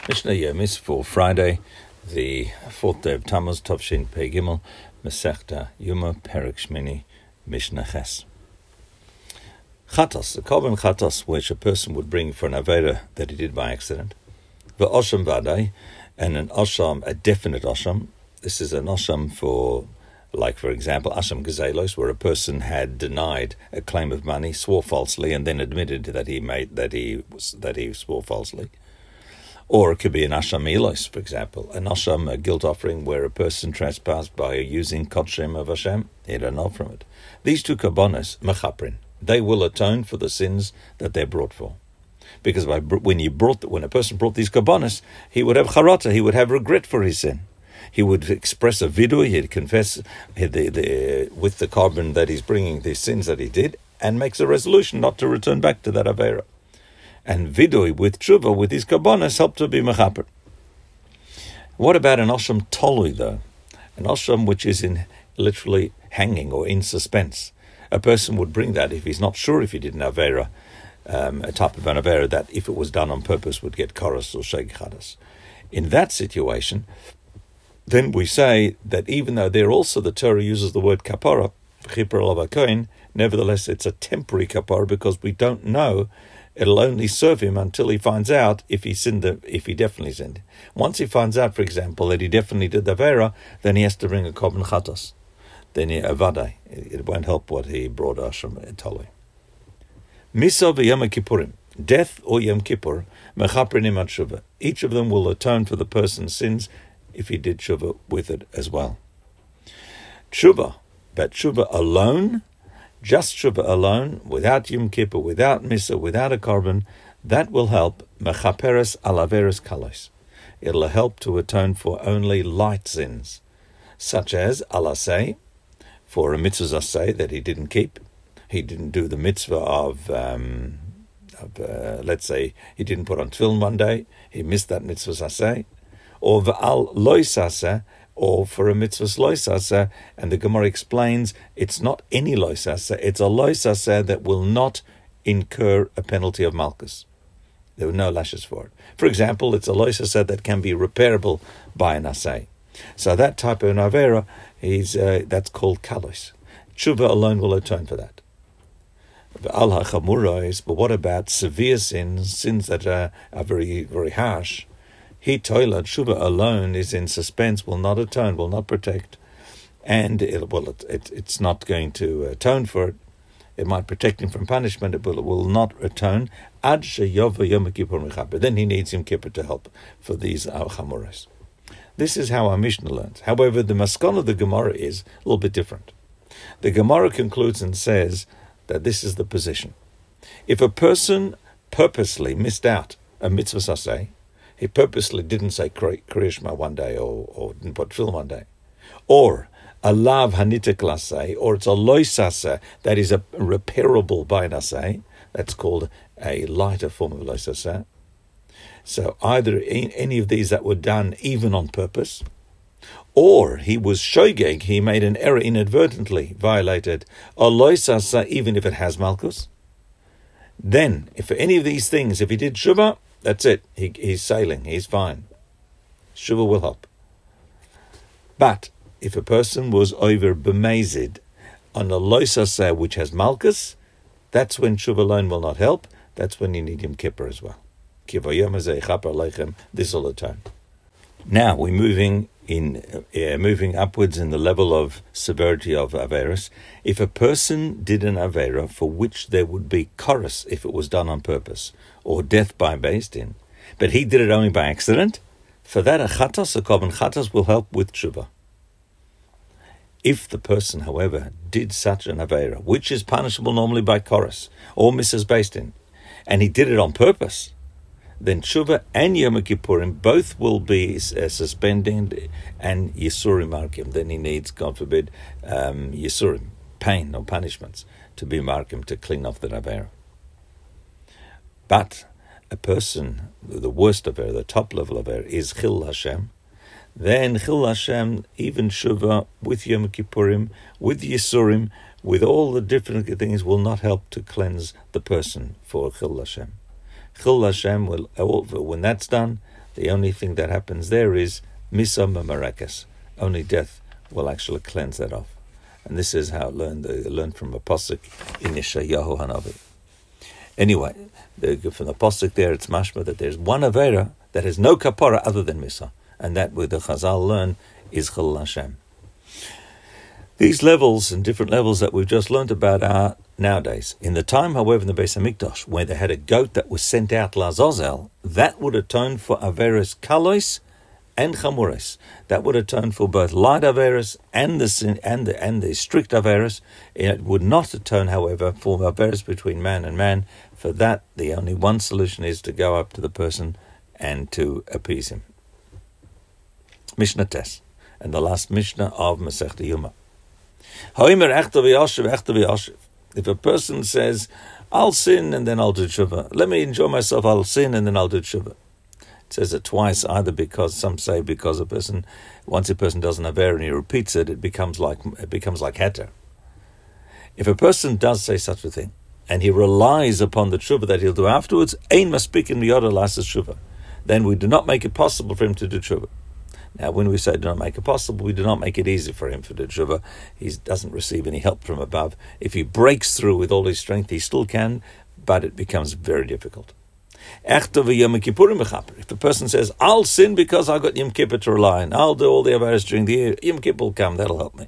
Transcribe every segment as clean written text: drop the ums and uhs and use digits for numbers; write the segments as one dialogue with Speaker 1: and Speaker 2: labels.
Speaker 1: Mishnah Yomis for Friday, the 4th day of Tammuz, Tovshin Pei Gimel, Masechta Yuma, Perek Shmini, Mishnah Ches. Chatos, the korban chatos, which a person would bring for an avera that he did by accident. The osham vadai, and an osham, a definite osham. This is an osham for, like for example, asham gazelos, where a person had denied a claim of money, swore falsely, and then admitted that he swore falsely. Or it could be an asham ilos, for example, an asham, a guilt offering, where a person trespassed by using kodshem of Hashem. He don't know from it. These two korbanos, mechaprin, they will atone for the sins that they're brought for. Because when a person brought these korbanos, he would have charata, he would have regret for his sin. He would express a vidui, he'd confess with the korban that he's bringing the sins that he did, and makes a resolution not to return back to that avera. And vidui with tshuva, with his korbanos, help to be mechaper. What about an osham tolui, though? An osham which is in literally hanging or in suspense. A person would bring that if he's not sure if he did an avera, a type of an avera that, if it was done on purpose, would get koros or sheikh chadas. In that situation, then we say that even though there also the Torah uses the word kapara, nevertheless it's a temporary kapara because we don't know. It'll only serve him until he finds out if he definitely sinned. Once he finds out, for example, that he definitely did the avera, then he has to bring a korban chatos. Then avadai. It won't help what he brought asham tolui. Misa v'yom kippurim, death or Yom Kippur, mechaprinim at tshuva. Each of them will atone for the person's sins if he did tshuva with it as well. Tshuva, but tshuva alone, just tshuva alone, without Yom Kippur, without Misa, without a korban, that will help mechaperes alaveres kalos. It'll help to atone for only light sins, such as alaseh, for a mitzvah aseh that he didn't keep. He didn't do the mitzvah of let's say, he didn't put on tefillin one day, he missed that mitzvah aseh. Or v'al lois aseh, or for a mitzvah lois aseh, and the Gemara explains it's not any lois aseh, it's a lois aseh that will not incur a penalty of malchus. There were no lashes for it. For example, it's a lois aseh that can be repairable by an aseh. So that type of an avera that's called kalos. Tshuva alone will atone for that. But what about severe sins that are very, very harsh? He toiled, tshuva alone is in suspense, will not atone, will not protect, and it's not going to atone for it. It might protect him from punishment, but it will not atone. Ad sheyova Yom Kippur mechaper. Then he needs Yom Kippur to help for these chamuros. This is how our Mishnah learns. However, the maskon of the Gemara is a little bit different. The Gemara concludes and says that this is the position. If a person purposely missed out a mitzvah aseh, he purposely didn't say Kriya Shema one day or didn't put tefillin one day, or a lav hanitek laseh, or it's a lois aseh that is repairable by an aseh, that's called a lighter form of lois aseh. So either any of these that were done even on purpose, or he was shogeg, he made an error inadvertently, violated a lois aseh even if it has malchus. Then, if for any of these things, if he did shuvah, that's it. He's sailing. He's fine. Shuvah will help. But if a person was over b'mezid on a lois aseh which has malchus, that's when shuvah alone will not help. That's when you need Yom Kippur as well. This will atone. Now we're moving upwards in the level of severity of averas. If a person did an avera for which there would be koros if it was done on purpose, or death by beis din, but he did it only by accident, for that a korban chatos will help with tshuva. If the person, however, did such an avera, which is punishable normally by koros or misses beis din, and he did it on purpose, then tshuva and Yom Kippurim both will be suspended, and Yisurim markim. Then he needs, God forbid, Yisurim, pain or punishments, to be markim, to clean off the avera. But a person, the worst avera, the top level avera, is Chil Hashem. Then Chil Hashem, even tshuva with Yom Kippurim, with Yisurim, with all the different things, will not help to cleanse the person for Chil Hashem. Chil Hashem will, when that's done, The only thing that happens there is misa mamarekas. Only death will actually cleanse that off. And this is how it learned from a pasuk in Yeshayahu Hanavi. Anyway, from the pasuk there, it's mashma that there's one avera that has no kapara other than misa, and that with the Chazal learn is Chilul Hashem. These levels and different levels that we've just learned about are nowadays. In the time, however, in the Beis Hamikdash, where they had a goat that was sent out Lazazel, that would atone for averes kalos and chamures. That would atone for both light averes and the sin and the strict averes. It would not atone, however, for averes between man and man. For that, the only one solution is to go up to the person and to appease him. Mishnah Tes, and the last Mishnah of Masechta Yoma. If a person says, I'll sin and then I'll do tshuva. Let me enjoy myself, I'll sin and then I'll do tshuva. It says it twice, either because some say because once a person does an aver and he repeats it, it becomes like heter. If a person does say such a thing, and he relies upon the tshuva that he'll do afterwards, ein maspikin miyoda lasas tshuva, then we do not make it possible for him to do tshuva. Now, when we say do not make it possible, we do not make it easy for him to do tshuva. He doesn't receive any help from above. If he breaks through with all his strength, he still can, but it becomes very difficult. If the person says, I'll sin because I got Yom Kippur to rely on, I'll do all the avaros during the year, Yom Kippur will come, that'll help me.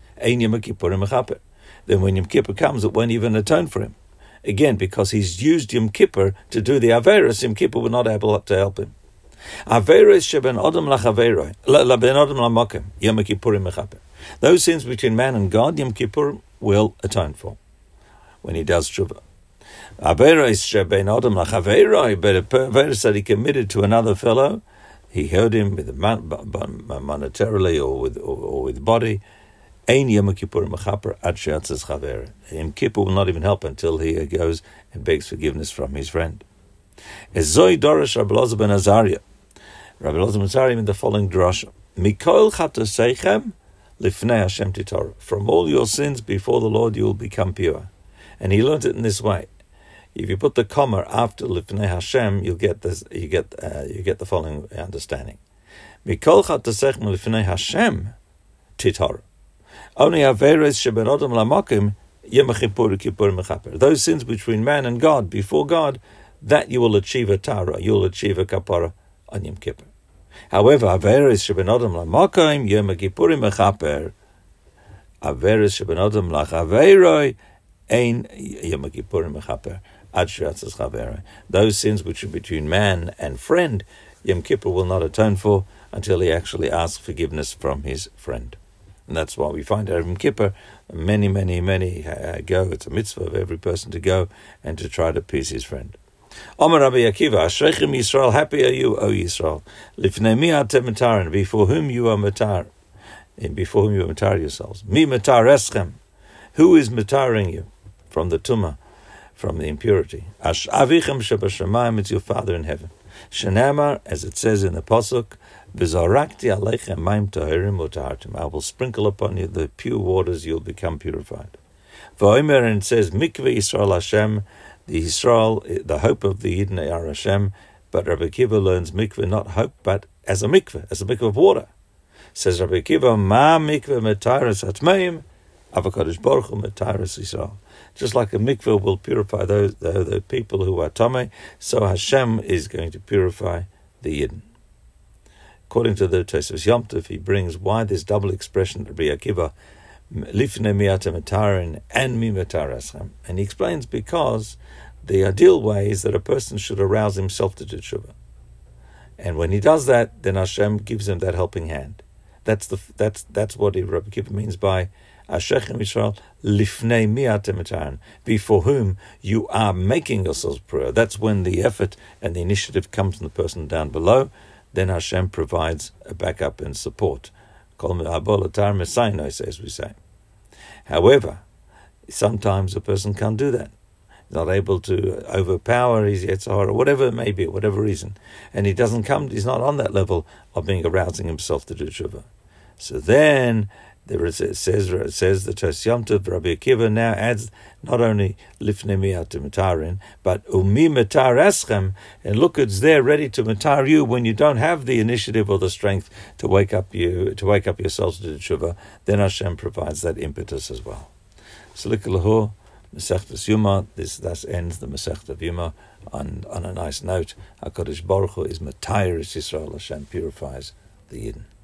Speaker 1: Then when Yom Kippur comes, it won't even atone for him. Again, because he's used Yom Kippur to do the avaros, Yom Kippur will not able to help him. Those sins between man and God, Yom Kippur will atone for when he does tshuva. But a averos that he committed to another fellow, he hurt him with monetarily or with body. Yom Kippur will not even help until he goes and begs forgiveness from his friend. Ezoi Dorish Rabbi Elazar ben Azariah. Rabbi Elazar ben Azariah in the following drasha: Mikol chatoseichem lifnei Hashem titorah. From all your sins before the Lord you will become pure. And he learned it in this way: if you put the comma after lifnei Hashem, you get the following understanding: Mikol chatoseichem lifnei Hashem titorah. Only averes sheben odom lamakim Yom Kippur Kippur mechaper. Those sins between man and God, before God, that you will achieve a tara, you will achieve a kapara on Yom Kippur. However, averes sheben odom lamakim Yom Kippurim mechaper. Averes sheben odom lachaveroi ein Yom Kippurim mechaper. Ad shiratzas chaveroi. Those sins which are between man and friend, Yom Kippur will not atone for until he actually asks forgiveness from his friend. And that's why we find out Yom Kippur, many go. It's a mitzvah of every person to go and to try to appease his friend. Omer Rabbi Akiva, Ashrechem Yisrael, happy are you, O Yisrael. Lifnei mi atem matarin, before whom you are matar, before whom you matar yourselves. Mi matar eschem, who is mataring you from the tumah, from the impurity? Ash avichem shebashamayim, it's your Father in heaven. Shenamar, as it says in the pasuk, V'zarakti aleichem maim tahirim utartim. I will sprinkle upon you the pure waters, you'll become purified. V'omer, and it says, Mikveh Yisrael Hashem, the Yisrael, the hope of the Yidden are Hashem. But Rabbi Akiva learns mikveh, not hope, but as a mikveh of water. Says Rabbi Akiva, Ma mikveh metaris atmeim, avakadosh baruch hu metaris Yisrael. Just like a mikveh will purify the people who are tamei, so Hashem is going to purify the Yidden. According to the Tosfos Yom Tov, he brings why this double expression Rabbi Akiva, lifnei miatem matarin and mi mataraschem, and he explains because the ideal way is that a person should arouse himself to do tshuva, and when he does that, then Hashem gives him that helping hand. That's what Rabbi Akiva means by Ashrechem Yisrael lifnei miatem matarin, before whom you are making yourselves pure. That's when the effort and the initiative comes from the person down below. Then Hashem provides a backup and support. As we say. However, sometimes a person can't do that. He's not able to overpower his Yetzirah, or whatever it may be, whatever reason. And he's not on that level of arousing himself to do tshuva. So then, it says the Tos Yom Tov, Rabbi Akiva now adds not only lifnei miyat to matarin, but umi matar eschem, and look, it's there ready to matar you when you don't have the initiative or the strength to wake up yourselves to the tshuva. Then Hashem provides that impetus as well. Saliku Masechtas Yuma. This thus ends the Masechta of Yuma on a nice note. HaKadosh Baruch Hu is Matayr Yisrael. Hashem purifies the Yidden.